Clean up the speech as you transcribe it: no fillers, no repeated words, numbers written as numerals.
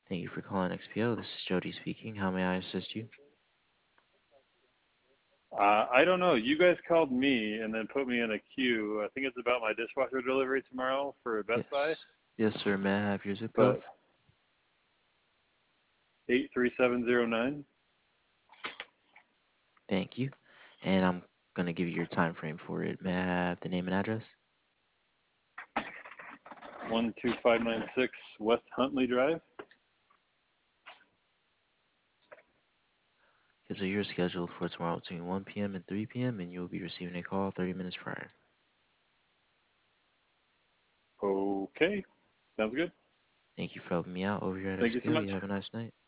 Thank you for calling XPO. This is Jody speaking. How may I assist you? I don't know. You guys called me and then put me in a queue. I think it's about my dishwasher delivery tomorrow for Best Buy, Yes. Yes, sir. May I have your zip code? but 83709. Thank you. And I'm gonna give you your time frame for it. May I have the name and address? 12596 West Huntley Drive. Okay, so you're scheduled for tomorrow between 1 p.m. and 3 p.m. and you will be receiving a call 30 minutes prior. Okay, sounds good. Thank you for helping me out over here at Thank you so XPO. much. You have a nice night.